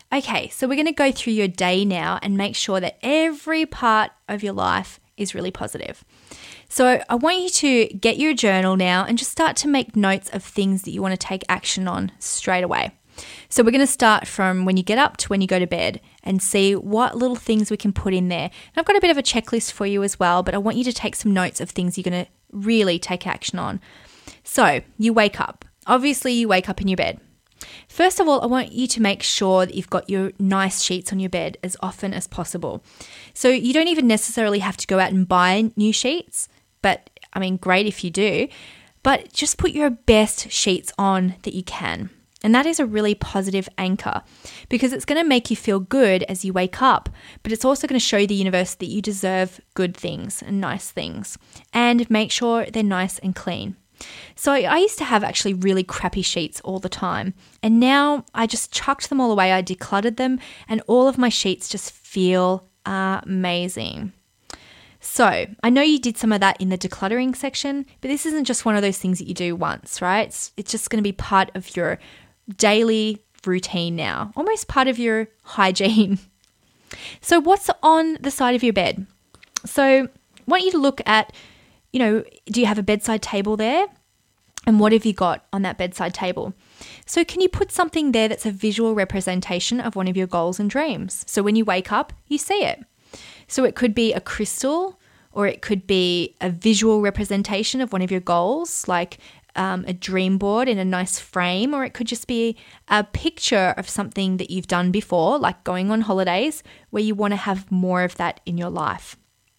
Okay, so we're going to go through your day now and make sure that every part of your life is really positive. So I want you to get your journal now and just start to make notes of things that you want to take action on straight away. So we're going to start from when you get up to when you go to bed and see what little things we can put in there. And I've got a bit of a checklist for you as well, but I want you to take some notes of things you're going to really take action on. So you wake up. Obviously, you wake up in your bed. First of all, I want you to make sure that you've got your nice sheets on your bed as often as possible. So you don't even necessarily have to go out and buy new sheets, but great if you do, but just put your best sheets on that you can. And that is a really positive anchor because it's going to make you feel good as you wake up, but it's also going to show the universe that you deserve good things and nice things, and make sure they're nice and clean. So I used to have actually really crappy sheets all the time, and now I just chucked them all away. I decluttered them, and all of my sheets just feel amazing. So I know you did some of that in the decluttering section, but this isn't just one of those things that you do once, right? It's just going to be part of your daily routine now, almost part of your hygiene. So what's on the side of your bed? So I want you to look at, do you have a bedside table there? And what have you got on that bedside table? So can you put something there that's a visual representation of one of your goals and dreams? So when you wake up, you see it. So it could be a crystal, or it could be a visual representation of one of your goals, like a dream board in a nice frame, or it could just be a picture of something that you've done before, like going on holidays, where you want to have more of that in your life.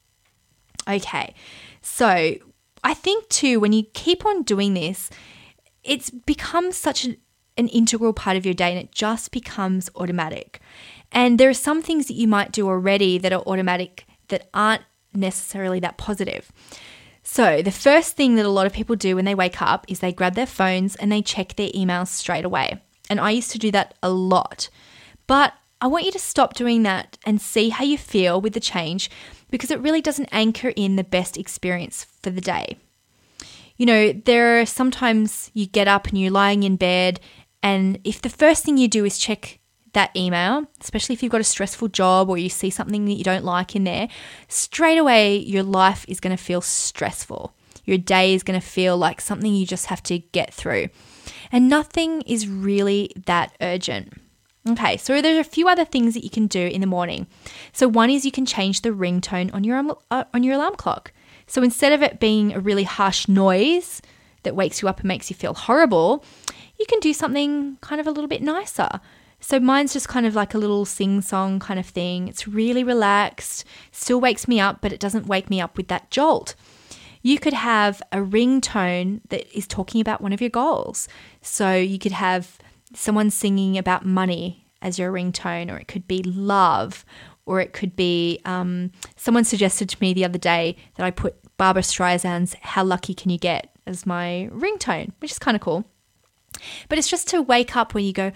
Okay, so I think too, when you keep on doing this, it's become such an integral part of your day, and it just becomes automatic. And there are some things that you might do already that are automatic that aren't necessarily that positive. So the first thing that a lot of people do when they wake up is they grab their phones and they check their emails straight away. And I used to do that a lot. But I want you to stop doing that and see how you feel with the change, because it really doesn't anchor in the best experience for the day. There are sometimes you get up and you're lying in bed, and if the first thing you do is check that email, especially if you've got a stressful job or you see something that you don't like in there, straight away your life is going to feel stressful. Your day is going to feel like something you just have to get through. And nothing is really that urgent. Okay, so there's a few other things that you can do in the morning. So one is you can change the ringtone on your alarm clock. So instead of it being a really harsh noise that wakes you up and makes you feel horrible, you can do something kind of a little bit nicer. So mine's just kind of like a little sing-song kind of thing. It's really relaxed, still wakes me up, but it doesn't wake me up with that jolt. You could have a ringtone that is talking about one of your goals. So you could have someone singing about money as your ringtone, or it could be love, or it could be someone suggested to me the other day that I put Barbra Streisand's How Lucky Can You Get as my ringtone, which is kind of cool. But it's just to wake up when you go,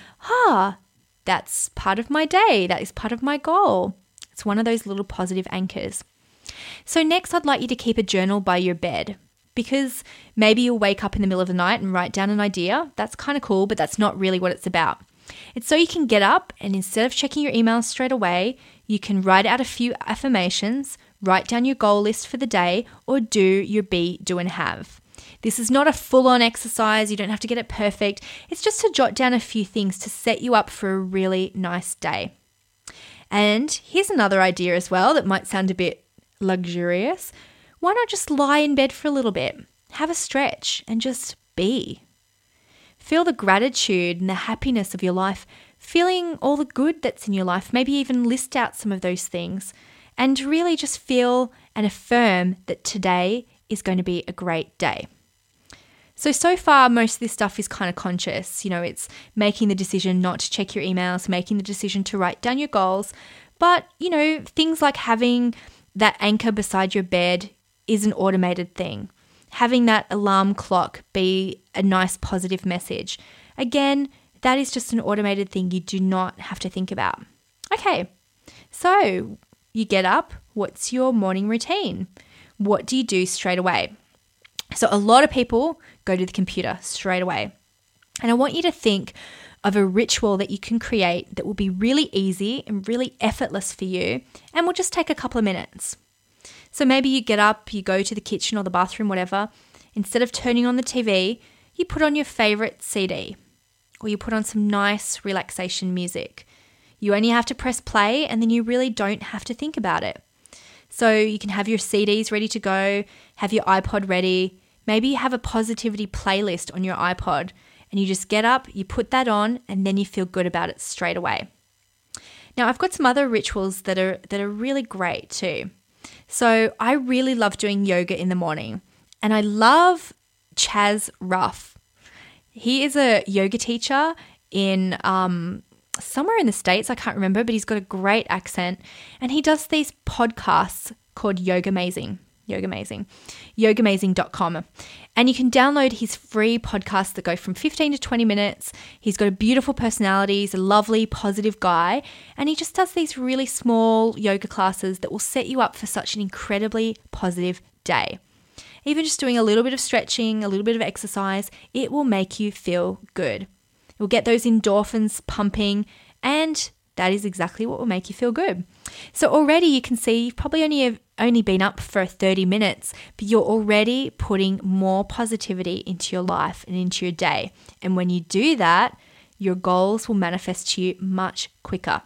that's part of my day. That is part of my goal. It's one of those little positive anchors. So next, I'd like you to keep a journal by your bed, because maybe you'll wake up in the middle of the night and write down an idea. That's kind of cool, but that's not really what it's about. It's so you can get up and instead of checking your emails straight away, you can write out a few affirmations, write down your goal list for the day, or do your be, do, and have. This is not a full-on exercise. You don't have to get it perfect. It's just to jot down a few things to set you up for a really nice day. And here's another idea as well that might sound a bit luxurious. Why not just lie in bed for a little bit, have a stretch, and just be? Feel the gratitude and the happiness of your life, feeling all the good that's in your life, maybe even list out some of those things, and really just feel and affirm that today is going to be a great day. So far, most of this stuff is kind of conscious. It's making the decision not to check your emails, making the decision to write down your goals. But, things like having that anchor beside your bed is an automated thing. Having that alarm clock be a nice positive message. Again, that is just an automated thing you do not have to think about. Okay, so you get up. What's your morning routine? What do you do straight away? So a lot of people go to the computer straight away. And I want you to think of a ritual that you can create that will be really easy and really effortless for you and will just take a couple of minutes. So maybe you get up, you go to the kitchen or the bathroom, whatever. Instead of turning on the TV, you put on your favorite CD or you put on some nice relaxation music. You only have to press play and then you really don't have to think about it. So you can have your CDs ready to go, have your iPod ready. Maybe you have a positivity playlist on your iPod and you just get up, you put that on, and then you feel good about it straight away. Now, I've got some other rituals that are really great too. So I really love doing yoga in the morning, and I love Chaz Ruff. He is a yoga teacher in somewhere in the States, I can't remember, but he's got a great accent, and he does these podcasts called Yogamazing, yogamazing.com. And you can download his free podcasts that go from 15 to 20 minutes. He's got a beautiful personality. He's a lovely, positive guy. And he just does these really small yoga classes that will set you up for such an incredibly positive day. Even just doing a little bit of stretching, a little bit of exercise, it will make you feel good. It will get those endorphins pumping, and that is exactly what will make you feel good. So already you can see you've probably only been up for 30 minutes, but you're already putting more positivity into your life and into your day. And when you do that, your goals will manifest to you much quicker.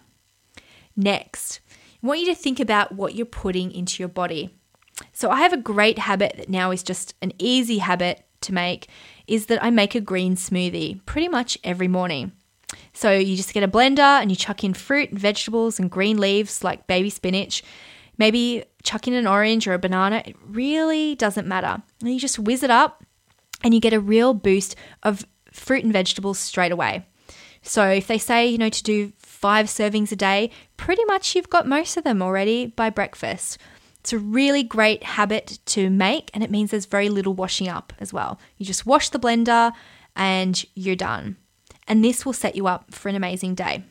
Next, I want you to think about what you're putting into your body. So I have a great habit that now is just an easy habit to make, is that I make a green smoothie pretty much every morning. So you just get a blender and you chuck in fruit and vegetables and green leaves like baby spinach. Maybe chuck in an orange or a banana. It really doesn't matter. And you just whiz it up and you get a real boost of fruit and vegetables straight away. So if they say, to do 5 servings a day, pretty much you've got most of them already by breakfast. It's a really great habit to make, and it means there's very little washing up as well. You just wash the blender and you're done. And this will set you up for an amazing day.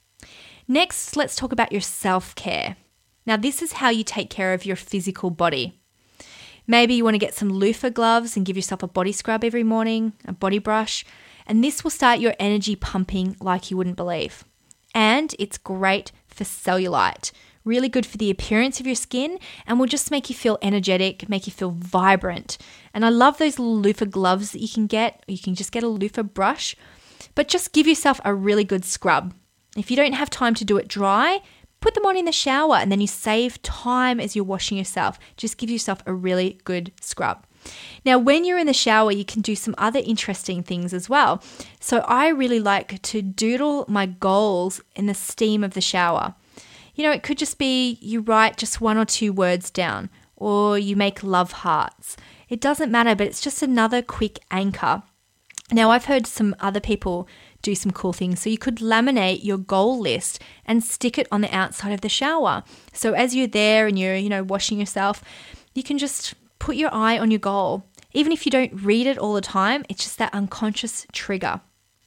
Next, let's talk about your self-care. Now, this is how you take care of your physical body. Maybe you want to get some loofah gloves and give yourself a body scrub every morning, a body brush, and this will start your energy pumping like you wouldn't believe. And it's great for cellulite, really good for the appearance of your skin, and will just make you feel energetic, make you feel vibrant. And I love those little loofah gloves that you can get. You can just get a loofah brush, but just give yourself a really good scrub. If you don't have time to do it dry, put them on in the shower and then you save time as you're washing yourself. Just give yourself a really good scrub. Now, when you're in the shower, you can do some other interesting things as well. So I really like to doodle my goals in the steam of the shower. It could just be you write just 1 or 2 words down, or you make love hearts. It doesn't matter, but it's just another quick anchor. Now, I've heard some other people do some cool things. So you could laminate your goal list and stick it on the outside of the shower. So as you're there and you're, washing yourself, you can just put your eye on your goal. Even if you don't read it all the time, it's just that unconscious trigger.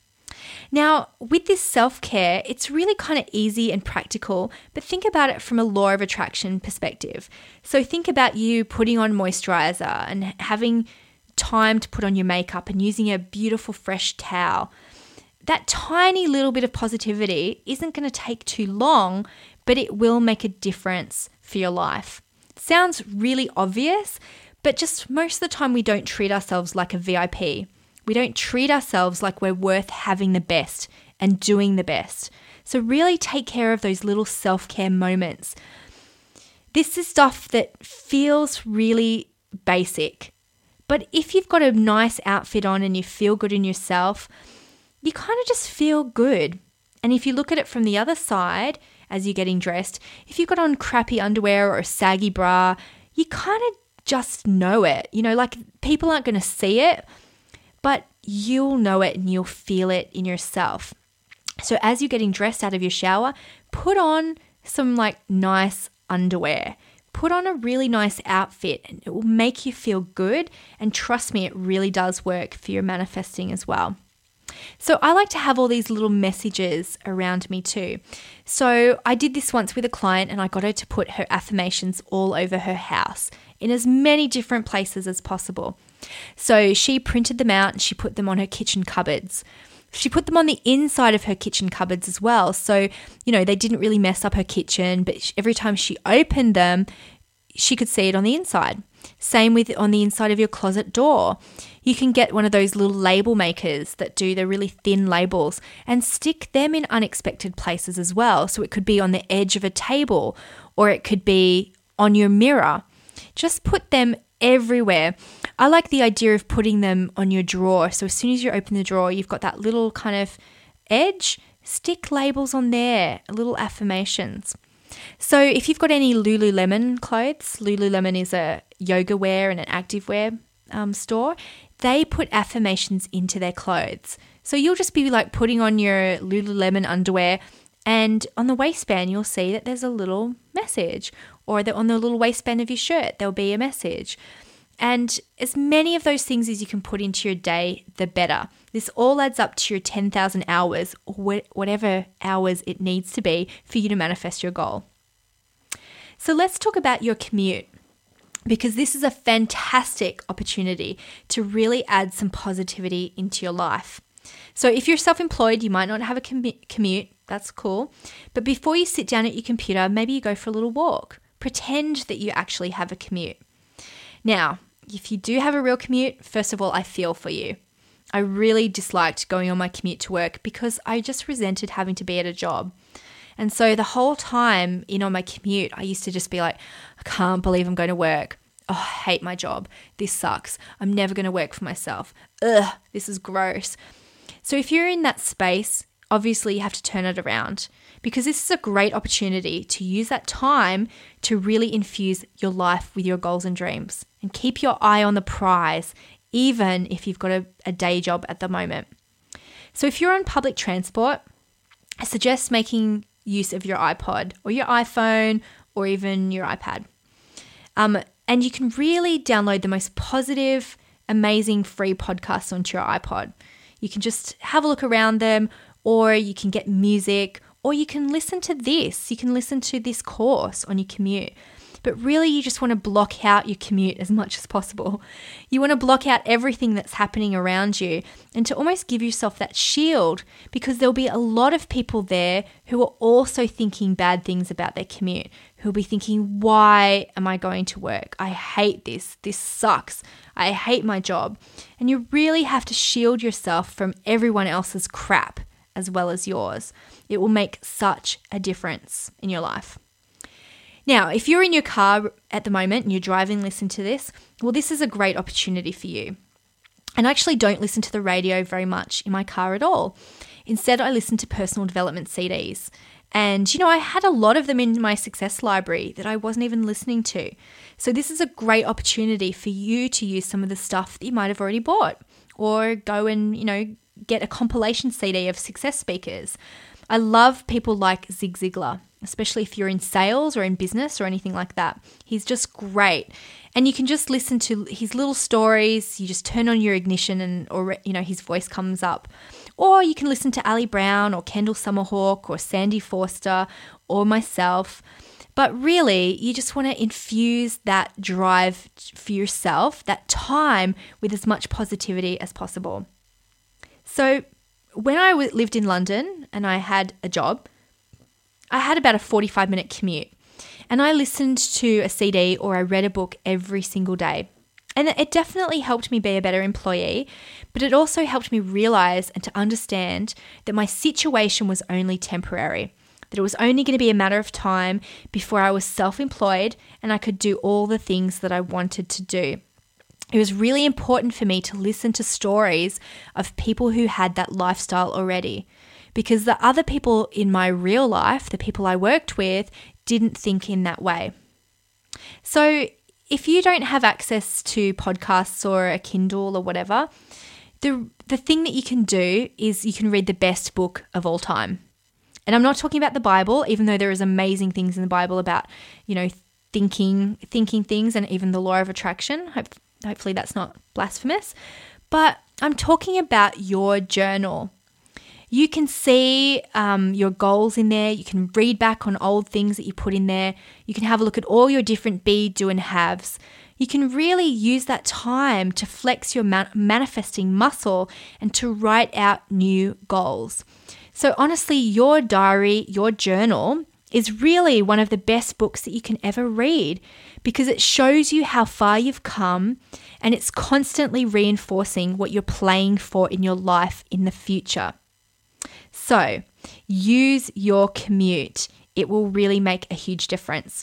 Now, with this self-care, it's really kind of easy and practical, but think about it from a law of attraction perspective. So think about you putting on moisturizer and having time to put on your makeup and using a beautiful fresh towel. That tiny little bit of positivity isn't going to take too long, but it will make a difference for your life. It sounds really obvious, but just most of the time we don't treat ourselves like a VIP. We don't treat ourselves like we're worth having the best and doing the best. So really take care of those little self-care moments. This is stuff that feels really basic. But if you've got a nice outfit on and you feel good in yourself, you kind of just feel good. And if you look at it from the other side, as you're getting dressed, if you've got on crappy underwear or a saggy bra, you kind of just know it. Like people aren't going to see it, but you'll know it and you'll feel it in yourself. So as you're getting dressed out of your shower, put on some nice underwear. Put on a really nice outfit and it will make you feel good. And trust me, it really does work for your manifesting as well. So I like to have all these little messages around me too. So I did this once with a client and I got her to put her affirmations all over her house in as many different places as possible. So she printed them out and she put them on her kitchen cupboards. She put them on the inside of her kitchen cupboards as well. So, they didn't really mess up her kitchen, but every time she opened them, she could see it on the inside. Same with on the inside of your closet door. You can get one of those little label makers that do the really thin labels and stick them in unexpected places as well. So it could be on the edge of a table, or it could be on your mirror. Just put them everywhere. I like the idea of putting them on your drawer. So as soon as you open the drawer, you've got that little kind of edge. Stick labels on there, little affirmations. So if you've got any Lululemon clothes, Lululemon is a yoga wear and an activewear store, they put affirmations into their clothes. So you'll just be like putting on your Lululemon underwear, and on the waistband, you'll see that there's a little message, or that on the little waistband of your shirt, there'll be a message. And as many of those things as you can put into your day, the better. This all adds up to your 10,000 hours, or whatever hours it needs to be for you to manifest your goal. So let's talk about your commute, because this is a fantastic opportunity to really add some positivity into your life. So if you're self-employed, you might not have a commute. That's cool. But before you sit down at your computer, maybe you go for a little walk. Pretend that you actually have a commute. Now, if you do have a real commute, first of all, I feel for you. I really disliked going on my commute to work because I just resented having to be at a job. And so the whole time on my commute, I used to just be like, I can't believe I'm going to work. Oh, I hate my job. This sucks. I'm never going to work for myself. Ugh, this is gross. So if you're in that space, obviously you have to turn it around, because this is a great opportunity to use that time to really infuse your life with your goals and dreams, and keep your eye on the prize, even if you've got a day job at the moment. So if you're on public transport, I suggest making use of your iPod or your iPhone or even your iPad. And you can really download the most positive, amazing free podcasts onto your iPod. You can just have a look around them, or you can get music, or you can listen to this. You can listen to this course on your commute. But really, you just want to block out your commute as much as possible. You want to block out everything that's happening around you, and to almost give yourself that shield, because there'll be a lot of people there who are also thinking bad things about their commute, who'll be thinking, why am I going to work? I hate this. This sucks. I hate my job. And you really have to shield yourself from everyone else's crap as well as yours. It will make such a difference in your life. Now, if you're in your car at the moment and you're driving, listen to this, well, this is a great opportunity for you. And I actually don't listen to the radio very much in my car at all. Instead, I listen to personal development CDs. And, I had a lot of them in my success library that I wasn't even listening to. So this is a great opportunity for you to use some of the stuff that you might have already bought, or go and, get a compilation CD of success speakers. I love people like Zig Ziglar, especially if you're in sales or in business or anything like that. He's just great. And you can just listen to his little stories. You just turn on your ignition or his voice comes up. Or you can listen to Ali Brown or Kendall Summerhawk or Sandy Forster or myself. But really, you just want to infuse that drive for yourself, that time, with as much positivity as possible. So when I lived in London and I had a job, I had about a 45-minute commute, and I listened to a CD or I read a book every single day. And it definitely helped me be a better employee, but it also helped me realize and to understand that my situation was only temporary, that it was only going to be a matter of time before I was self-employed and I could do all the things that I wanted to do. It was really important for me to listen to stories of people who had that lifestyle already, because the other people in my real life, the people I worked with, didn't think in that way. So if you don't have access to podcasts or a Kindle or whatever, the thing that you can do is you can read the best book of all time. And I'm not talking about the Bible, even though there is amazing things in the Bible about, thinking things, and even the law of attraction. Hopefully that's not blasphemous. But I'm talking about your journal. You can see your goals in there. You can read back on old things that you put in there. You can have a look at all your different be, do, and haves. You can really use that time to flex your manifesting muscle and to write out new goals. So honestly, your diary, your journal is really one of the best books that you can ever read because it shows you how far you've come and it's constantly reinforcing what you're playing for in your life in the future. So use your commute. It will really make a huge difference.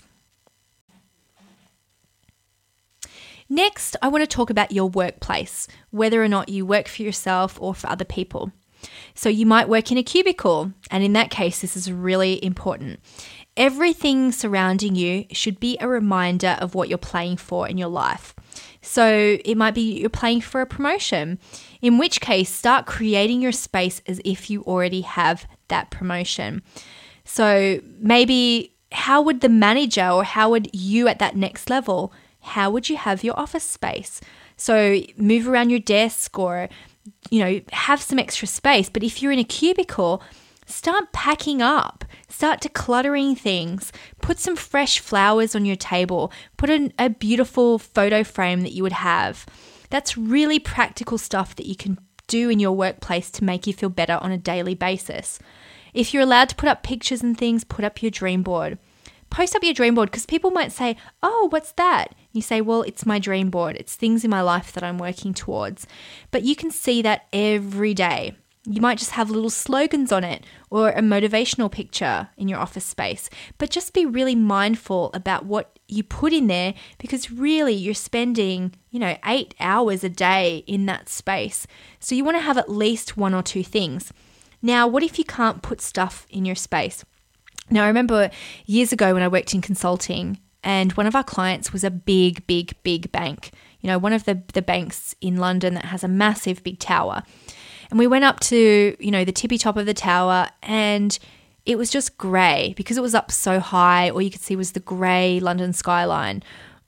Next, I want to talk about your workplace, whether or not you work for yourself or for other people. So you might work in a cubicle, and in that case, this is really important. Everything surrounding you should be a reminder of what you're playing for in your life. So it might be you're playing for a promotion, in which case start creating your space as if you already have that promotion. So maybe how would the manager or how would you at that next level, how would you have your office space? So move around your desk or have some extra space. But if you're in a cubicle, start packing up, start decluttering things, put some fresh flowers on your table, put a beautiful photo frame that you would have. That's really practical stuff that you can do in your workplace to make you feel better on a daily basis. If you're allowed to put up pictures and things, put up your dream board. Post up your dream board because people might say, oh, what's that? You say, well, it's my dream board. It's things in my life that I'm working towards. But you can see that every day. You might just have little slogans on it or a motivational picture in your office space. But just be really mindful about what you put in there because really you're spending, 8 hours a day in that space. So you want to have at least one or two things. Now, what if you can't put stuff in your space? Now, I remember years ago when I worked in consulting and one of our clients was a big bank, one of the banks in London that has a massive big tower. And we went up to, the tippy top of the tower and it was just grey because it was up so high. All you could see was the grey London skyline.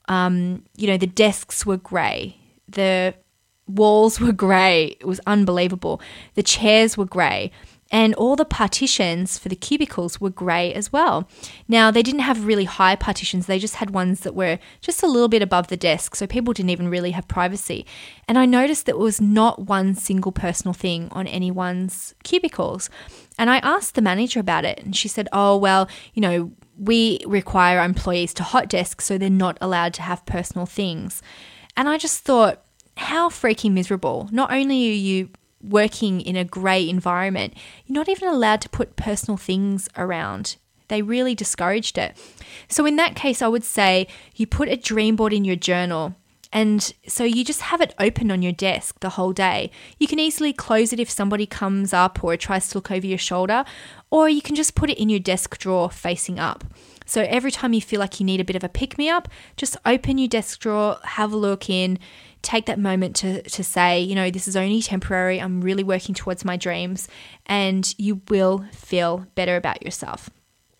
The desks were grey. The walls were grey. It was unbelievable. The chairs were grey. And all the partitions for the cubicles were grey as well. Now, they didn't have really high partitions. They just had ones that were just a little bit above the desk. So people didn't even really have privacy. And I noticed that it was not one single personal thing on anyone's cubicles. And I asked the manager about it. And she said, oh, well, we require our employees to hot desk, so they're not allowed to have personal things. And I just thought, how freaking miserable. Not only are you working in a grey environment, you're not even allowed to put personal things around. They really discouraged it. So in that case, I would say you put a dream board in your journal and so you just have it open on your desk the whole day. You can easily close it if somebody comes up or tries to look over your shoulder, or you can just put it in your desk drawer facing up. So every time you feel like you need a bit of a pick-me-up, just open your desk drawer, have a look in, take that moment to say, this is only temporary. I'm really working towards my dreams, and you will feel better about yourself.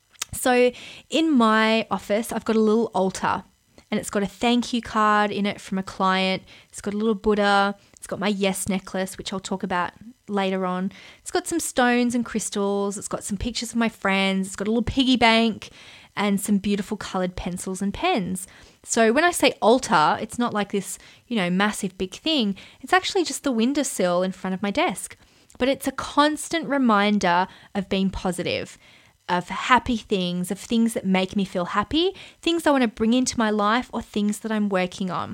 So in my office, I've got a little altar and it's got a thank you card in it from a client. It's got a little Buddha. It's got my yes necklace, which I'll talk about later on. It's got some stones and crystals. It's got some pictures of my friends. It's got a little piggy bank and some beautiful colored pencils and pens. So when I say altar, it's not like this, massive big thing. It's actually just the windowsill in front of my desk. But it's a constant reminder of being positive, of happy things, of things that make me feel happy, things I want to bring into my life, or things that I'm working on.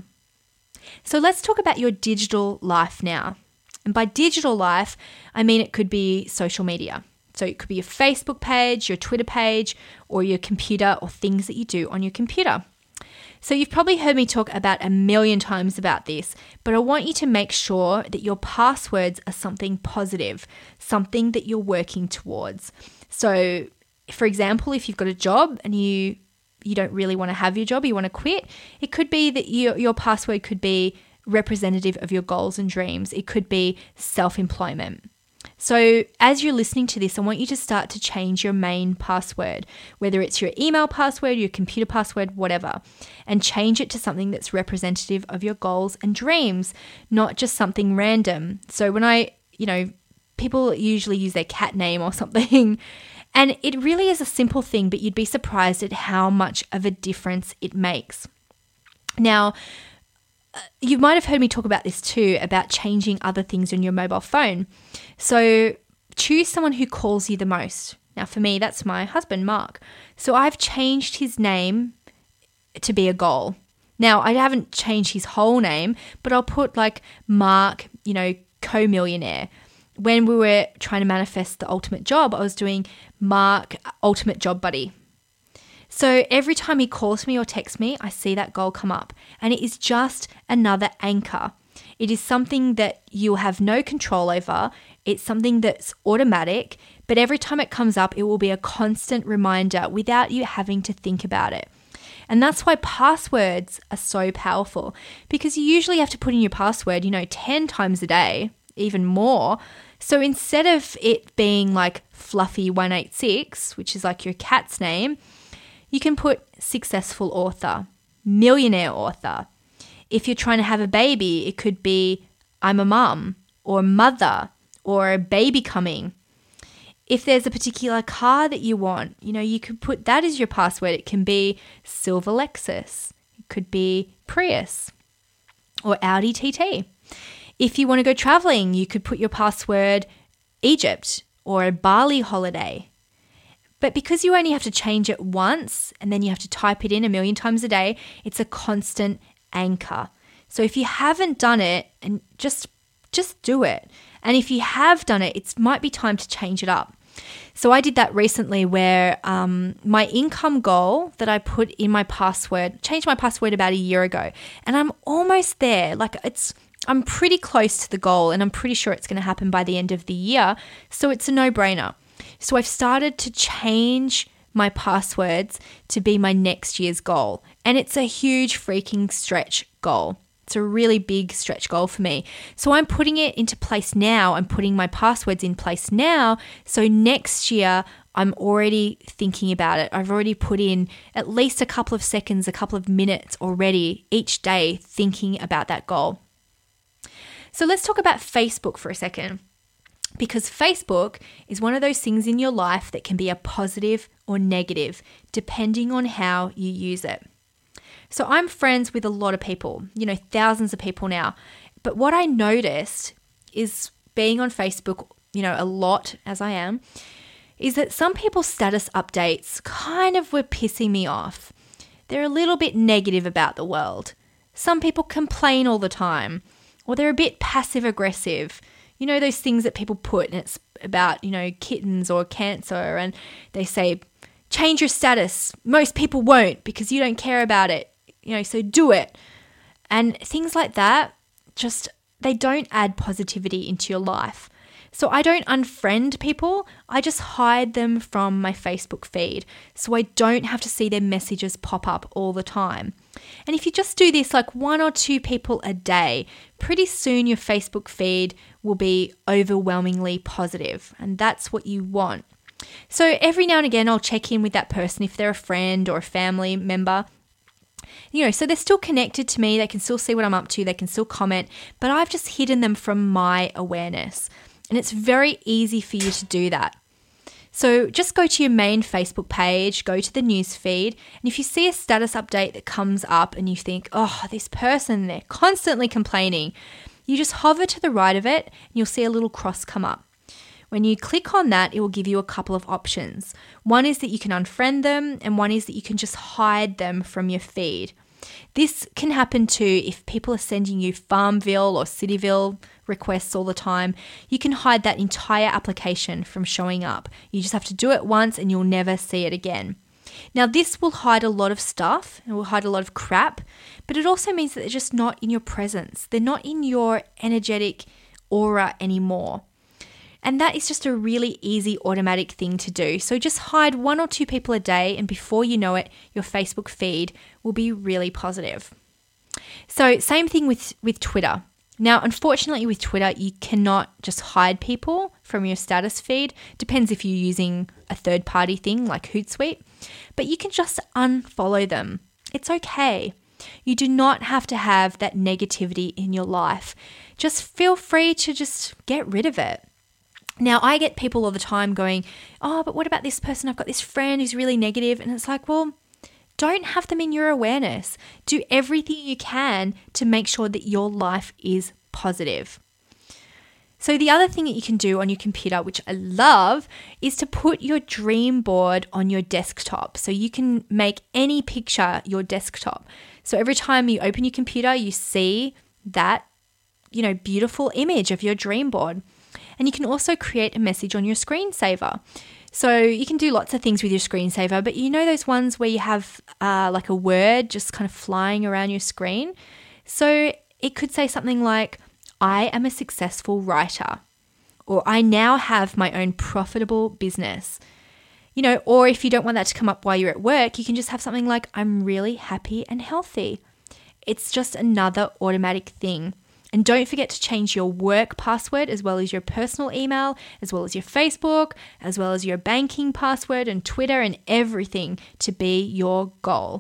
So let's talk about your digital life now. And by digital life, I mean it could be social media. So it could be your Facebook page, your Twitter page, or your computer, or things that you do on your computer. So you've probably heard me talk about 1,000,000 times about this, but I want you to make sure that your passwords are something positive, something that you're working towards. So for example, if you've got a job and you don't really want to have your job, you want to quit, it could be that your password could be representative of your goals and dreams. It could be self-employment. So as you're listening to this, I want you to start to change your main password, whether it's your email password, your computer password, whatever, and change it to something that's representative of your goals and dreams, not just something random. So when I, people usually use their cat name or something. And it really is a simple thing, but you'd be surprised at how much of a difference it makes. Now, you might have heard me talk about this too, about changing other things on your mobile phone. So choose someone who calls you the most. Now, for me, that's my husband, Mark. So I've changed his name to be a goal. Now, I haven't changed his whole name, but I'll put like Mark, co-millionaire. When we were trying to manifest the ultimate job, I was doing Mark, ultimate job buddy. So every time he calls me or texts me, I see that goal come up, and it is just another anchor. It is something that you'll have no control over. It's something that's automatic, but every time it comes up, it will be a constant reminder without you having to think about it. And that's why passwords are so powerful, because you usually have to put in your password, 10 times a day, even more. So instead of it being like Fluffy186, which is like your cat's name, you can put successful author, millionaire author. If you're trying to have a baby, it could be I'm a mum or mother or a baby coming. If there's a particular car that you want, you could put that as your password. It can be Silver Lexus. It could be Prius or Audi TT. If you want to go traveling, you could put your password Egypt or a Bali holiday. But because you only have to change it once and then you have to type it in 1,000,000 times a day, it's a constant anchor. So if you haven't done it, and just do it. And if you have done it, it might be time to change it up. So I did that recently where my income goal that I put in my password, changed my password about a year ago, and I'm almost there. I'm pretty close to the goal, and I'm pretty sure it's going to happen by the end of the year. So it's a no-brainer. So I've started to change my passwords to be my next year's goal. And it's a huge freaking stretch goal. It's a really big stretch goal for me. So I'm putting it into place now. I'm putting my passwords in place now. So next year, I'm already thinking about it. I've already put in at least a couple of seconds, a couple of minutes already each day thinking about that goal. So let's talk about Facebook for a second, because Facebook is one of those things in your life that can be a positive or negative depending on how you use it. So I'm friends with a lot of people, thousands of people now. But what I noticed is being on Facebook, a lot as I am, is that some people's status updates kind of were pissing me off. They're a little bit negative about the world. Some people complain all the time, or they're a bit passive aggressive. Those things that people put, and it's about, kittens or cancer, and they say, change your status. Most people won't because you don't care about it, so do it. And things like that, they don't add positivity into your life. So I don't unfriend people. I just hide them from my Facebook feed so I don't have to see their messages pop up all the time. And if you just do this like 1 or 2 people a day, pretty soon your Facebook feed will be overwhelmingly positive, and that's what you want. So every now and again, I'll check in with that person if they're a friend or a family member. So they're still connected to me. They can still see what I'm up to. They can still comment, but I've just hidden them from my awareness. And it's very easy for you to do that. So just go to your main Facebook page, go to the news feed, and if you see a status update that comes up and you think, oh, this person, they're constantly complaining, you just hover to the right of it and you'll see a little cross come up. When you click on that, it will give you a couple of options. One is that you can unfriend them, and one is that you can just hide them from your feed. This can happen too if people are sending you Farmville or Cityville requests all the time. You can hide that entire application from showing up. You just have to do it once and you'll never see it again. Now, this will hide a lot of stuff and will hide a lot of crap, but it also means that they're just not in your presence. They're not in your energetic aura anymore. And that is just a really easy automatic thing to do. So just hide 1 or 2 people a day, and before you know it, your Facebook feed will be really positive. So same thing with Twitter. Now, unfortunately with Twitter, you cannot just hide people from your status feed. Depends if you're using a third-party thing like Hootsuite. But you can just unfollow them. It's okay. You do not have to have that negativity in your life. Just feel free to just get rid of it. Now, I get people all the time going, oh, but what about this person? I've got this friend who's really negative. And it's like, well, don't have them in your awareness. Do everything you can to make sure that your life is positive. So the other thing that you can do on your computer, which I love, is to put your dream board on your desktop. So you can make any picture your desktop. So every time you open your computer, you see that, beautiful image of your dream board. And you can also create a message on your screensaver. So you can do lots of things with your screensaver, but those ones where you have like a word just kind of flying around your screen. So it could say something like, I am a successful writer, or I now have my own profitable business. Or if you don't want that to come up while you're at work, you can just have something like, I'm really happy and healthy. It's just another automatic thing. And don't forget to change your work password as well as your personal email, as well as your Facebook, as well as your banking password and Twitter and everything to be your goal.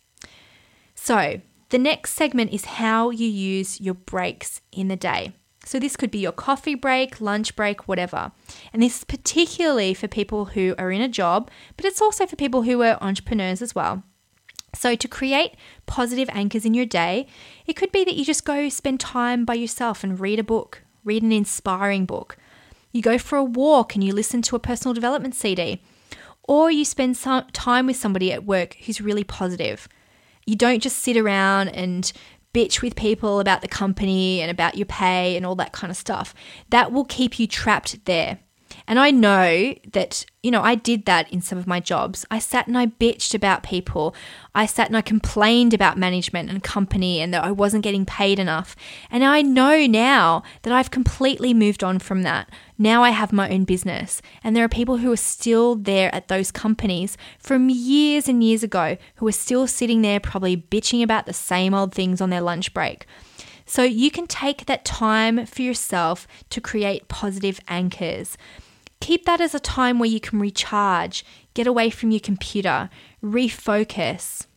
So the next segment is how you use your breaks in the day. So this could be your coffee break, lunch break, whatever. And this is particularly for people who are in a job, but it's also for people who are entrepreneurs as well. So to create positive anchors in your day, it could be that you just go spend time by yourself and read a book, read an inspiring book. You go for a walk and you listen to a personal development CD. Or you spend some time with somebody at work who's really positive. You don't just sit around and bitch with people about the company and about your pay and all that kind of stuff. That will keep you trapped there. And I know that, I did that in some of my jobs. I sat and I bitched about people. I sat and I complained about management and company and that I wasn't getting paid enough. And I know now that I've completely moved on from that. Now I have my own business. And there are people who are still there at those companies from years and years ago who are still sitting there probably bitching about the same old things on their lunch break. So you can take that time for yourself to create positive anchors. Keep that as a time where you can recharge, get away from your computer, refocus.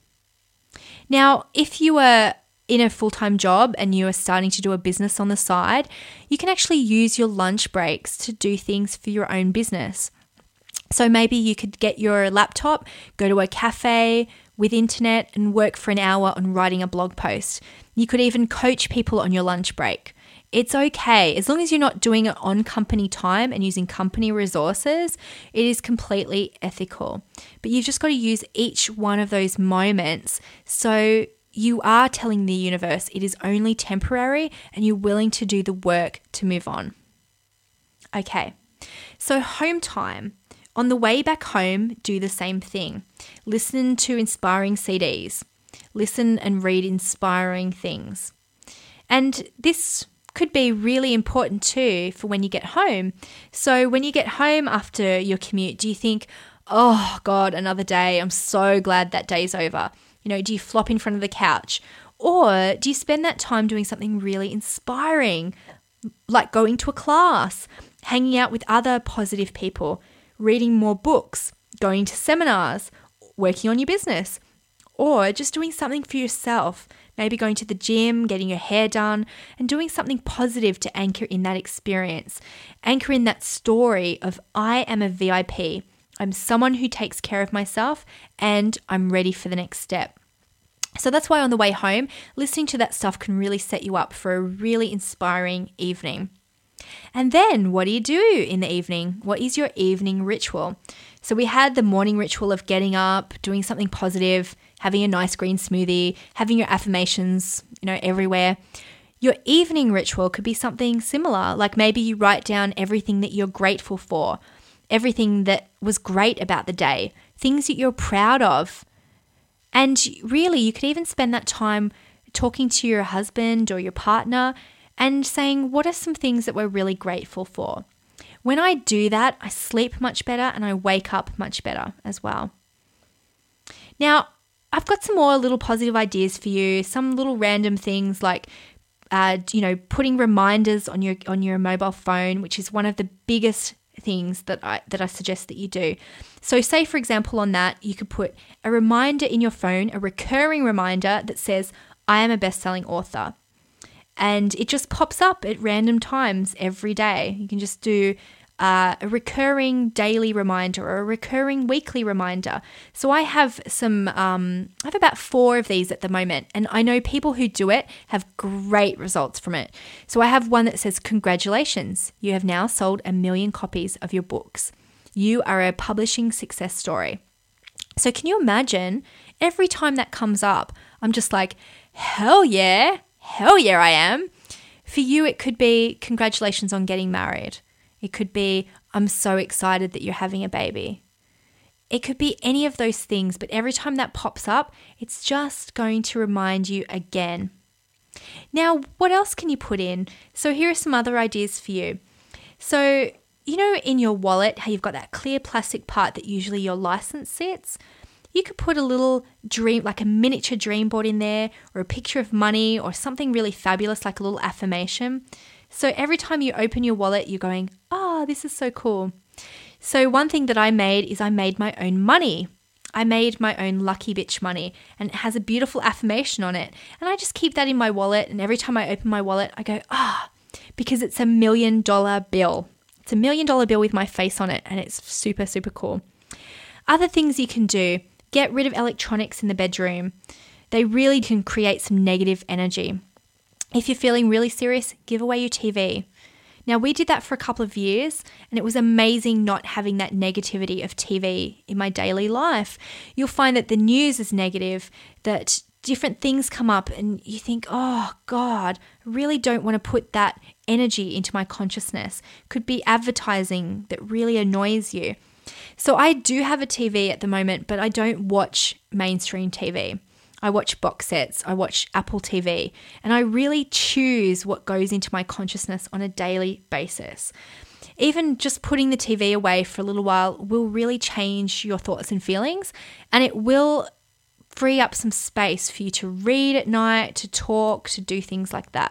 Now, if you are in a full-time job and you are starting to do a business on the side, you can actually use your lunch breaks to do things for your own business. So maybe you could get your laptop, go to a cafe with internet and work for an hour on writing a blog post. You could even coach people on your lunch break. It's okay. As long as you're not doing it on company time and using company resources, it is completely ethical. But you've just got to use each one of those moments so you are telling the universe it is only temporary and you're willing to do the work to move on. Okay, so home time. On the way back home, do the same thing. Listen to inspiring CDs. Listen and read inspiring things. And this could be really important too for when you get home. So when you get home after your commute, do you think, oh God, another day. I'm so glad that day's over. Do you flop in front of the couch? Or do you spend that time doing something really inspiring, like going to a class, hanging out with other positive people, reading more books, going to seminars, working on your business, or just doing something for yourself, maybe going to the gym, getting your hair done, and doing something positive to anchor in that experience. Anchor in that story of I am a VIP. I'm someone who takes care of myself and I'm ready for the next step. So that's why on the way home, listening to that stuff can really set you up for a really inspiring evening. And then what do you do in the evening? What is your evening ritual? So we had the morning ritual of getting up, doing something positive, having a nice green smoothie, having your affirmations, everywhere. Your evening ritual could be something similar, like maybe you write down everything that you're grateful for, everything that was great about the day, things that you're proud of. And really, you could even spend that time talking to your husband or your partner and saying, what are some things that we're really grateful for? When I do that, I sleep much better and I wake up much better as well. Now, I've got some more little positive ideas for you, some little random things like, putting reminders on your mobile phone, which is one of the biggest things that I suggest that you do. So say, for example, on that, you could put a reminder in your phone, a recurring reminder that says, I am a best-selling author. And it just pops up at random times every day. You can just do, a recurring daily reminder or a recurring weekly reminder. So I have I have about 4 of these at the moment, and I know people who do it have great results from it. So I have one that says, congratulations, you have now sold 1 million copies of your books. You are a publishing success story. So can you imagine every time that comes up, I'm just like, hell yeah I am. For you, it could be congratulations on getting married. It could be, I'm so excited that you're having a baby. It could be any of those things, but every time that pops up, it's just going to remind you again. Now, what else can you put in? So here are some other ideas for you. So, in your wallet, how you've got that clear plastic part that usually your license sits? You could put a little dream, like a miniature dream board in there, or a picture of money, or something really fabulous like a little affirmation. So every time you open your wallet, you're going, this is so cool. So one thing that I made is I made my own money. I made my own lucky bitch money, and it has a beautiful affirmation on it. And I just keep that in my wallet, and every time I open my wallet, I go, because it's $1 million bill. It's $1 million bill with my face on it, and it's super, super cool. Other things you can do. Get rid of electronics in the bedroom. They really can create some negative energy. If you're feeling really serious, give away your TV. Now, we did that for a couple of years, and it was amazing not having that negativity of TV in my daily life. You'll find that the news is negative, that different things come up, and you think, oh, God, I really don't want to put that energy into my consciousness. Could be advertising that really annoys you. So I do have a TV at the moment, but I don't watch mainstream TV. I watch box sets, I watch Apple TV, and I really choose what goes into my consciousness on a daily basis. Even just putting the TV away for a little while will really change your thoughts and feelings, and it will free up some space for you to read at night, to talk, to do things like that.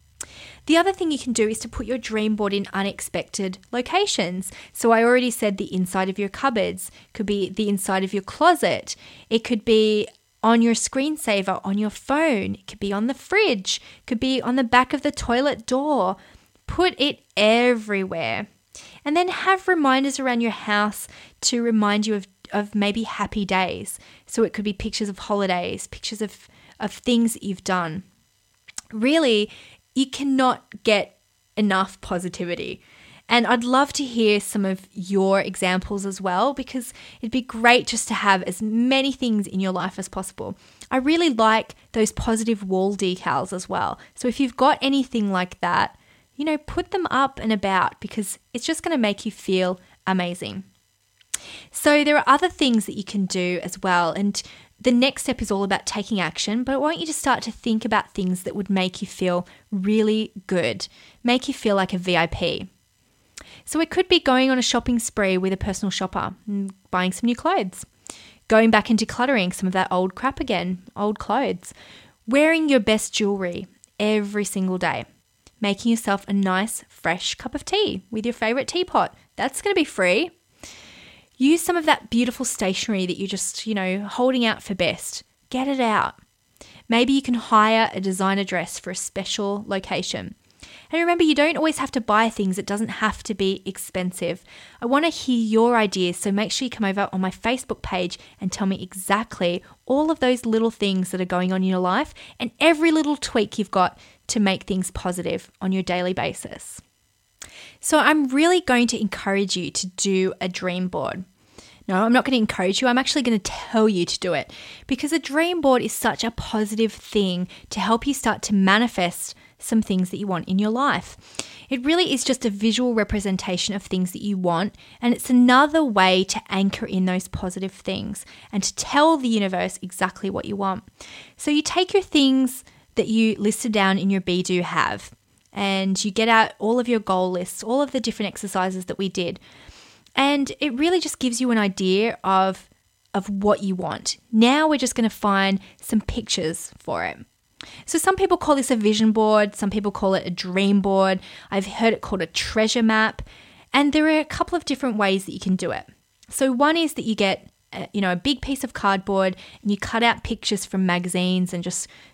The other thing you can do is to put your dream board in unexpected locations. So I already said the inside of your cupboards, could be the inside of your closet. It could be on your screensaver, on your phone. It could be on the fridge. It could be on the back of the toilet door. Put it everywhere. And then have reminders around your house to remind you of maybe happy days. So it could be pictures of holidays, pictures of things that you've done. Really, you cannot get enough positivity. And I'd love to hear some of your examples as well, because it'd be great just to have as many things in your life as possible. I really like those positive wall decals as well. So if you've got anything like that, put them up and about, because it's just going to make you feel amazing. So there are other things that you can do as well. And the next step is all about taking action, but I want you to start to think about things that would make you feel really good, make you feel like a VIP. So it could be going on a shopping spree with a personal shopper and buying some new clothes, going back and decluttering some of that old crap again, old clothes, wearing your best jewelry every single day, making yourself a nice, fresh cup of tea with your favorite teapot. That's going to be free. Use some of that beautiful stationery that you're just, holding out for best. Get it out. Maybe you can hire a designer dress for a special location. And remember, you don't always have to buy things. It doesn't have to be expensive. I want to hear your ideas, so make sure you come over on my Facebook page and tell me exactly all of those little things that are going on in your life and every little tweak you've got to make things positive on your daily basis. So I'm really going to encourage you to do a dream board. No, I'm not going to encourage you. I'm actually going to tell you to do it, because a dream board is such a positive thing to help you start to manifest some things that you want in your life. It really is just a visual representation of things that you want, and it's another way to anchor in those positive things and to tell the universe exactly what you want. So you take your things that you listed down in your Be Do Have, and you get out all of your goal lists, all of the different exercises that we did. And it really just gives you an idea of what you want. Now we're just going to find some pictures for it. So some people call this a vision board. Some people call it a dream board. I've heard it called a treasure map. And there are a couple of different ways that you can do it. So one is that you get a big piece of cardboard and you cut out pictures from magazines and just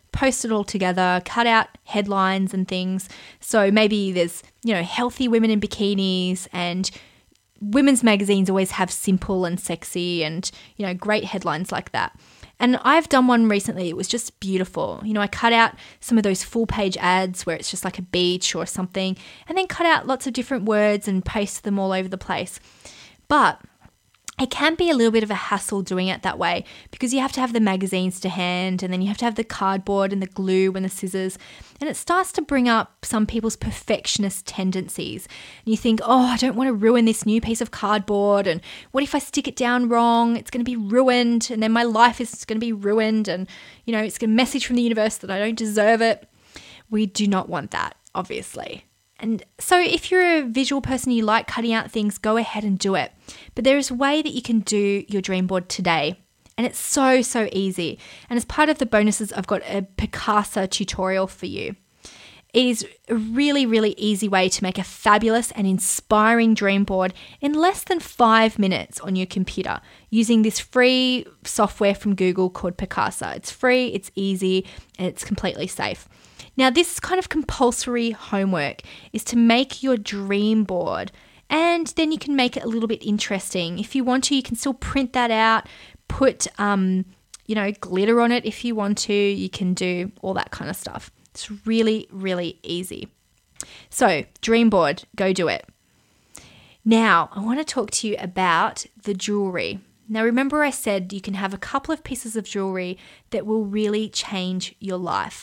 post it all together, cut out headlines and things. So maybe there's, healthy women in bikinis, and women's magazines always have simple and sexy and, great headlines like that. And I've done one recently. It was just beautiful. I cut out some of those full page ads where it's just like a beach or something, and then cut out lots of different words and paste them all over the place. But it can be a little bit of a hassle doing it that way, because you have to have the magazines to hand, and then you have to have the cardboard and the glue and the scissors. And it starts to bring up some people's perfectionist tendencies. And you think, I don't want to ruin this new piece of cardboard. And what if I stick it down wrong? It's going to be ruined. And then my life is going to be ruined. And, it's a message from the universe that I don't deserve it. We do not want that, obviously. And so if you're a visual person, you like cutting out things, go ahead and do it. But there is a way that you can do your dream board today. And it's so, so easy. And as part of the bonuses, I've got a Picasa tutorial for you. It is a really, really easy way to make a fabulous and inspiring dream board in less than 5 minutes on your computer using this free software from Google called Picasa. It's free, it's easy, and it's completely safe. Now, this kind of compulsory homework is to make your dream board, and then you can make it a little bit interesting. If you want to, you can still print that out, put, glitter on it if you want to. You can do all that kind of stuff. It's really, really easy. So, dream board, go do it. Now, I want to talk to you about the jewelry. Now, remember I said you can have a couple of pieces of jewelry that will really change your life.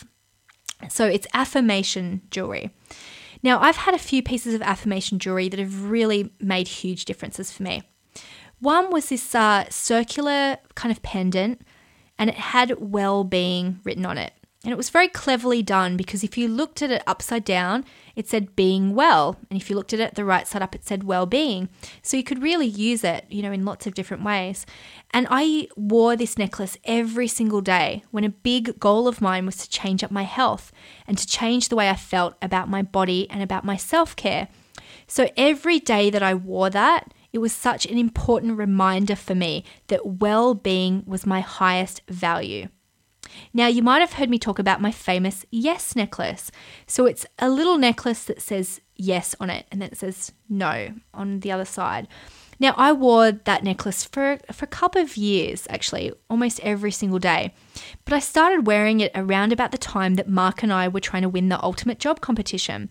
So it's affirmation jewelry. Now, I've had a few pieces of affirmation jewelry that have really made huge differences for me. One was this circular kind of pendant, and it had well-being written on it. And it was very cleverly done, because if you looked at it upside down, it said being well. And if you looked at it the right side up, it said well-being. So you could really use it, in lots of different ways. And I wore this necklace every single day when a big goal of mine was to change up my health and to change the way I felt about my body and about my self-care. So every day that I wore that, it was such an important reminder for me that well-being was my highest value. Now, you might have heard me talk about my famous yes necklace. So it's a little necklace that says yes on it, and then it says no on the other side. Now, I wore that necklace for a couple of years, actually, almost every single day. But I started wearing it around about the time that Mark and I were trying to win the ultimate job competition.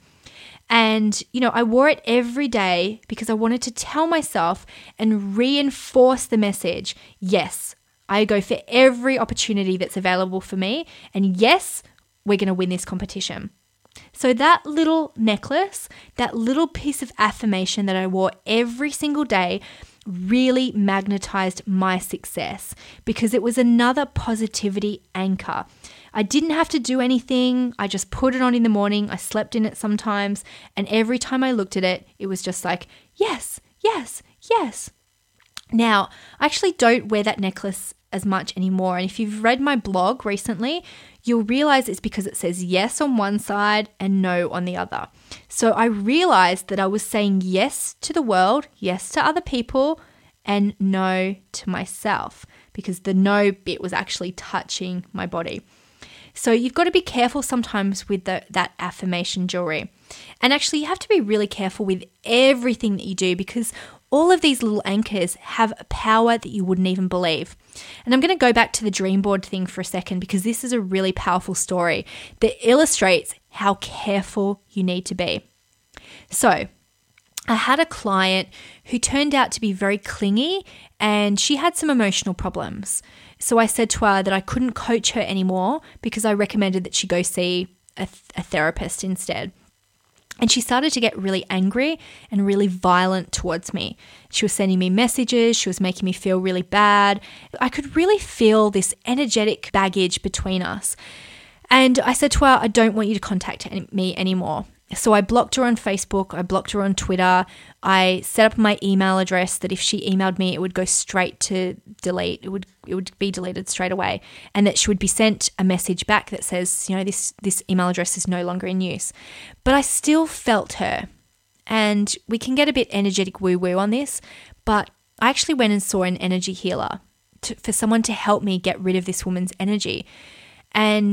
And, I wore it every day because I wanted to tell myself and reinforce the message, yes, I go for every opportunity that's available for me. And yes, we're going to win this competition. So that little necklace, that little piece of affirmation that I wore every single day really magnetized my success, because it was another positivity anchor. I didn't have to do anything. I just put it on in the morning. I slept in it sometimes. And every time I looked at it, it was just like, yes, yes, yes. Now, I actually don't wear that necklace as much anymore. And if you've read my blog recently, you'll realize it's because it says yes on one side and no on the other. So I realized that I was saying yes to the world, yes to other people, and no to myself, because the no bit was actually touching my body. So you've got to be careful sometimes with that affirmation jewelry. And actually, you have to be really careful with everything that you do, because all of these little anchors have a power that you wouldn't even believe. And I'm going to go back to the dream board thing for a second, because this is a really powerful story that illustrates how careful you need to be. So I had a client who turned out to be very clingy, and she had some emotional problems. So I said to her that I couldn't coach her anymore, because I recommended that she go see a therapist instead. And she started to get really angry and really violent towards me. She was sending me messages. She was making me feel really bad. I could really feel this energetic baggage between us. And I said to her, I don't want you to contact me anymore. So I blocked her on Facebook. I blocked her on Twitter. I set up my email address that if she emailed me, it would go straight to delete. It would be deleted straight away, and that she would be sent a message back that says, this email address is no longer in use. But I still felt her, and we can get a bit energetic woo-woo on this, but I actually went and saw an energy healer for someone to help me get rid of this woman's energy. And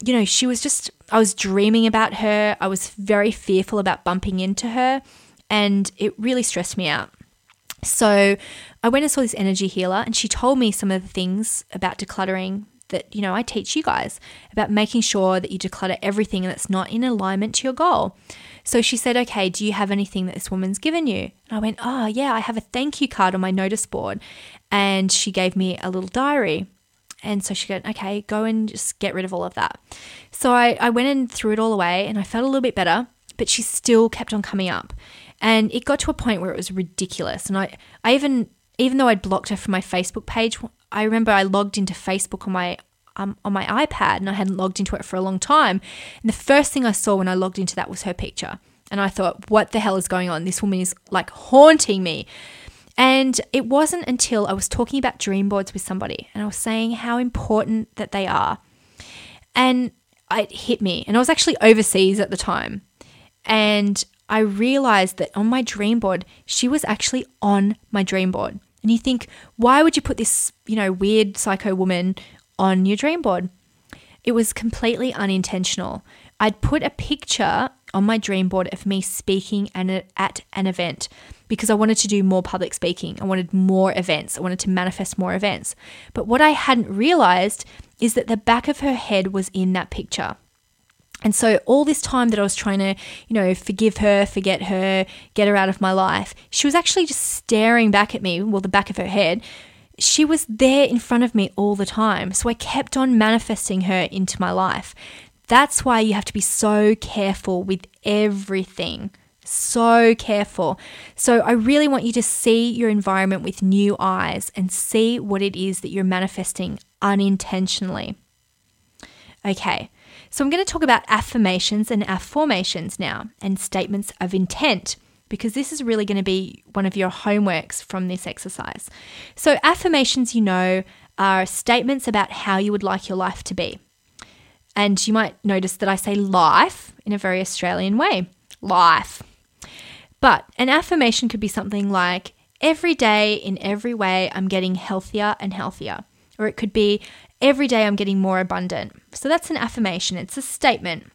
I was dreaming about her. I was very fearful about bumping into her, and it really stressed me out. So I went and saw this energy healer, and she told me some of the things about decluttering that, I teach you guys about making sure that you declutter everything that's not in alignment to your goal. So she said, okay, do you have anything that this woman's given you? And I went, oh yeah, I have a thank you card on my notice board. And she gave me a little diary. And so she said, okay, go and just get rid of all of that. So I went and threw it all away, and I felt a little bit better, but she still kept on coming up. And it got to a point where it was ridiculous. And I even though I'd blocked her from my Facebook page, I remember I logged into Facebook on my iPad, and I hadn't logged into it for a long time. And the first thing I saw when I logged into that was her picture. And I thought, what the hell is going on? This woman is like haunting me. And it wasn't until I was talking about dream boards with somebody, and I was saying how important that they are. And it hit me. And I was actually overseas at the time. And I realized that on my dream board, she was actually on my dream board. And you think, why would you put this, weird psycho woman on your dream board? It was completely unintentional. I'd put a picture on my dream board of me speaking at an event because I wanted to do more public speaking. I wanted more events. I wanted to manifest more events. But what I hadn't realized is that the back of her head was in that picture. And so all this time that I was trying to, forgive her, forget her, get her out of my life, she was actually just staring back at me, the back of her head. She was there in front of me all the time. So I kept on manifesting her into my life. That's why you have to be so careful with everything. So careful. So I really want you to see your environment with new eyes and see what it is that you're manifesting unintentionally. Okay. So I'm going to talk about affirmations and affirmations now, and statements of intent, because this is really going to be one of your homeworks from this exercise. So affirmations, are statements about how you would like your life to be. And you might notice that I say life in a very Australian way, life. But an affirmation could be something like, every day in every way I'm getting healthier and healthier. Or it could be, every day I'm getting more abundant. So that's an affirmation. It's a statement.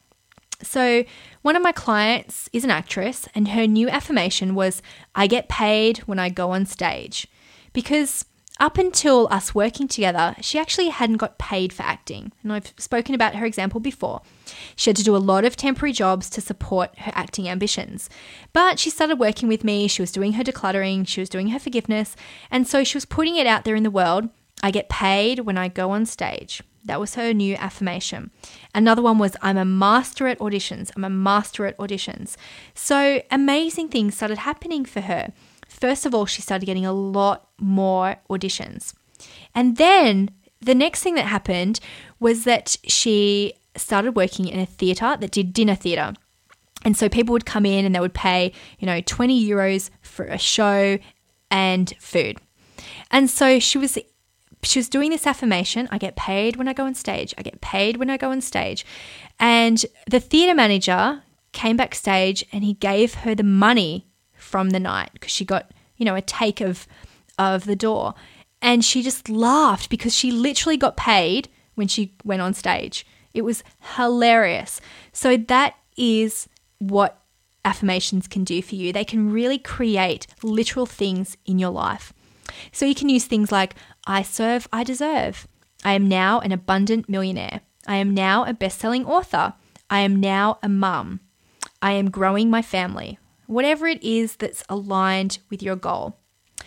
So one of my clients is an actress, and her new affirmation was, I get paid when I go on stage. Because up until us working together, she actually hadn't got paid for acting. And I've spoken about her example before. She had to do a lot of temporary jobs to support her acting ambitions. But she started working with me. She was doing her decluttering. She was doing her forgiveness. And so she was putting it out there in the world. I get paid when I go on stage. That was her new affirmation. Another one was, I'm a master at auditions. I'm a master at auditions. So amazing things started happening for her. First of all, she started getting a lot more auditions. And then the next thing that happened was that she started working in a theatre that did dinner theatre. And so people would come in and they would pay, 20 euros for a show and food. And so she was doing this affirmation, I get paid when I go on stage. I get paid when I go on stage. And the theatre manager came backstage and he gave her the money from the night because she got, a take of the door. And she just laughed because she literally got paid when she went on stage. It was hilarious. So that is what affirmations can do for you. They can really create literal things in your life. So you can use things like, I serve, I deserve. I am now an abundant millionaire. I am now a best-selling author. I am now a mum. I am growing my family. Whatever it is that's aligned with your goal.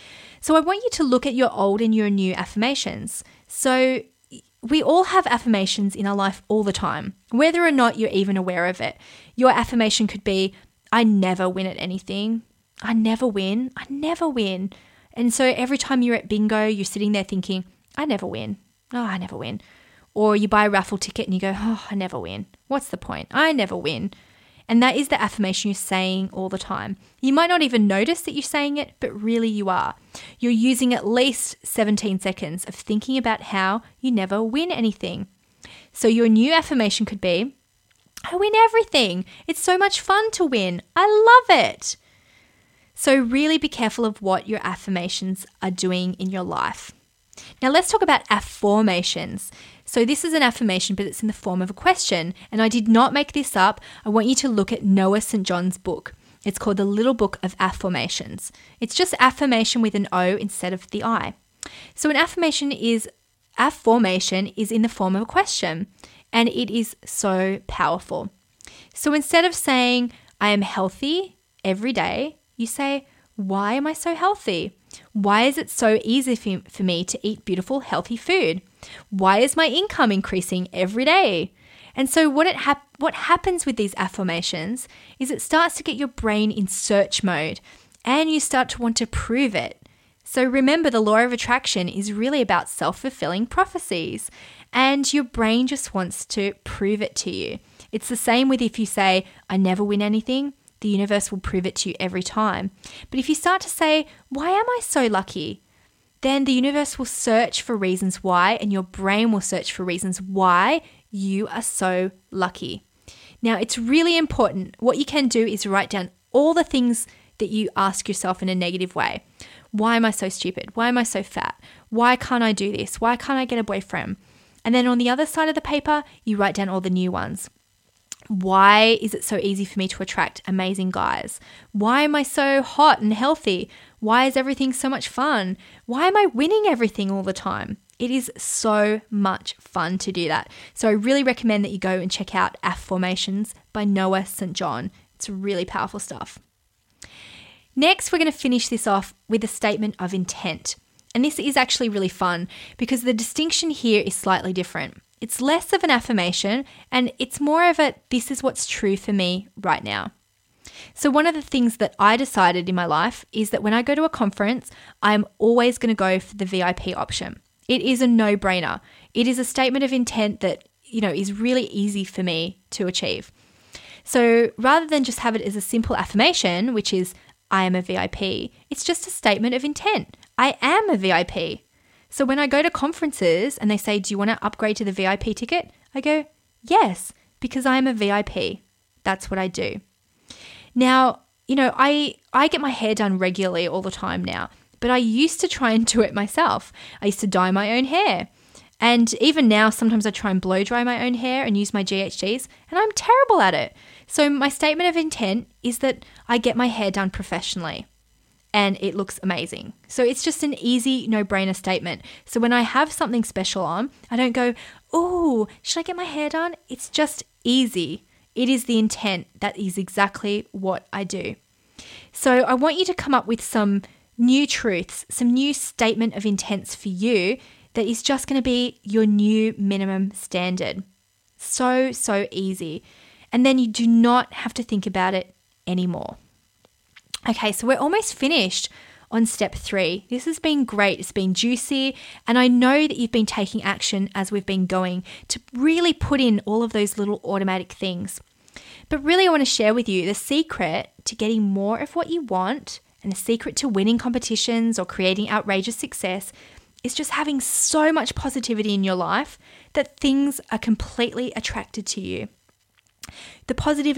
So I want you to look at your old and your new affirmations. So we all have affirmations in our life all the time, whether or not you're even aware of it. Your affirmation could be, I never win at anything. I never win. I never win. And so every time you're at bingo, you're sitting there thinking, I never win. Oh, I never win. Or you buy a raffle ticket and you go, oh, I never win. What's the point? I never win. And that is the affirmation you're saying all the time. You might not even notice that you're saying it, but really you are. You're using at least 17 seconds of thinking about how you never win anything. So your new affirmation could be, I win everything. It's so much fun to win. I love it. So really be careful of what your affirmations are doing in your life. Now let's talk about affirmations. So this is an affirmation, but it's in the form of a question. And I did not make this up. I want you to look at Noah St. John's book. It's called The Little Book of Affirmations. It's just affirmation with an O instead of the I. So an affirmation is in the form of a question, and it is so powerful. So instead of saying, I am healthy every day, you say, why am I so healthy? Why is it so easy for me to eat beautiful, healthy food? Why is my income increasing every day? And so what happens with these affirmations is it starts to get your brain in search mode, and you start to want to prove it. So remember, the law of attraction is really about self-fulfilling prophecies, and your brain just wants to prove it to you. It's the same with if you say, I never win anything, the universe will prove it to you every time. But if you start to say, why am I so lucky? Then the universe will search for reasons why, and your brain will search for reasons why you are so lucky. Now, it's really important. What you can do is write down all the things that you ask yourself in a negative way. Why am I so stupid? Why am I so fat? Why can't I do this? Why can't I get a boyfriend? And then on the other side of the paper, you write down all the new ones. Why is it so easy for me to attract amazing guys? Why am I so hot and healthy? Why is everything so much fun? Why am I winning everything all the time? It is so much fun to do that. So I really recommend that you go and check out Affirmations by Noah St. John. It's really powerful stuff. Next, we're going to finish this off with a statement of intent. And this is actually really fun because the distinction here is slightly different. It's less of an affirmation and it's more of a, this is what's true for me right now. So one of the things that I decided in my life is that when I go to a conference, I'm always going to go for the VIP option. It is a no-brainer. It is a statement of intent that, is really easy for me to achieve. So rather than just have it as a simple affirmation, which is, I am a VIP, it's just a statement of intent. I am a VIP. So when I go to conferences and they say, do you want to upgrade to the VIP ticket? I go, yes, because I am a VIP. That's what I do. Now, I get my hair done regularly all the time now, but I used to try and do it myself. I used to dye my own hair. And even now, sometimes I try and blow dry my own hair and use my GHGs, and I'm terrible at it. So my statement of intent is that I get my hair done professionally and it looks amazing. So it's just an easy, no-brainer statement. So when I have something special on, I don't go, oh, should I get my hair done? It's just easy. It is the intent. That is exactly what I do. So I want you to come up with some new truths, some new statement of intents for you that is just going to be your new minimum standard. So easy. And then you do not have to think about it anymore. Okay, so we're almost finished on step 3. This has been great. It's been juicy. And I know that you've been taking action as we've been going to really put in all of those little automatic things. But really, I want to share with you the secret to getting more of what you want and the secret to winning competitions or creating outrageous success is just having so much positivity in your life that things are completely attracted to you. The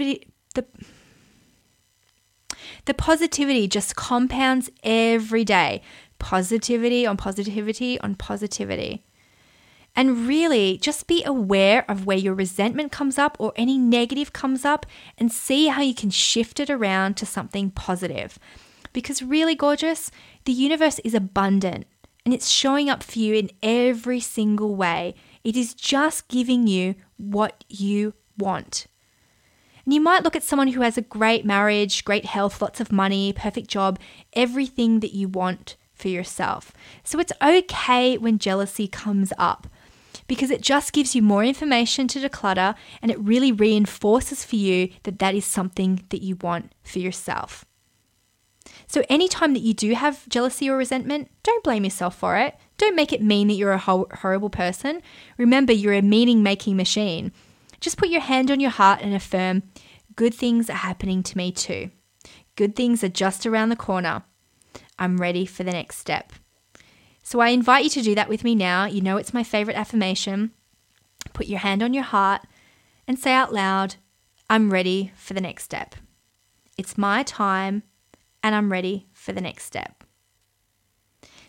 positivity just compounds every day. Positivity on positivity on positivity. And really, just be aware of where your resentment comes up or any negative comes up and see how you can shift it around to something positive. Because really, gorgeous, the universe is abundant and it's showing up for you in every single way. It is just giving you what you want. And you might look at someone who has a great marriage, great health, lots of money, perfect job, everything that you want for yourself. So it's okay when jealousy comes up because it just gives you more information to declutter and it really reinforces for you that that is something that you want for yourself. So anytime that you do have jealousy or resentment, don't blame yourself for it. Don't make it mean that you're a horrible person. Remember, you're a meaning-making machine. Just put your hand on your heart and affirm, good things are happening to me too. Good things are just around the corner. I'm ready for the next step. So I invite you to do that with me now. You know it's my favorite affirmation. Put your hand on your heart and say out loud, I'm ready for the next step. It's my time and I'm ready for the next step.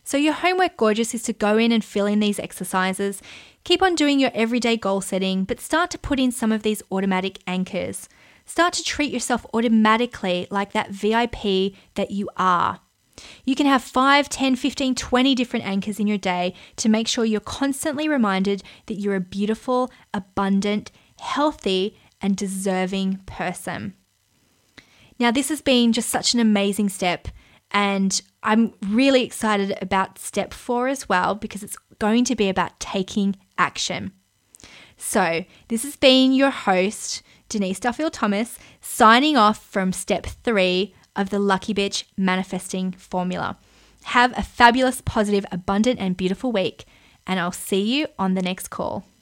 So your homework, gorgeous, is to go in and fill in these exercises. Keep on doing your everyday goal setting, but start to put in some of these automatic anchors. Start to treat yourself automatically like that VIP that you are. You can have 5, 10, 15, 20 different anchors in your day to make sure you're constantly reminded that you're a beautiful, abundant, healthy, and deserving person. Now, this has been just such an amazing step, and I'm really excited about step 4 as well, because it's going to be about taking action. So this has been your host, Denise Duffield-Thomas, signing off from step 3 of the Lucky Bitch Manifesting Formula. Have a fabulous, positive, abundant, and beautiful week, and I'll see you on the next call.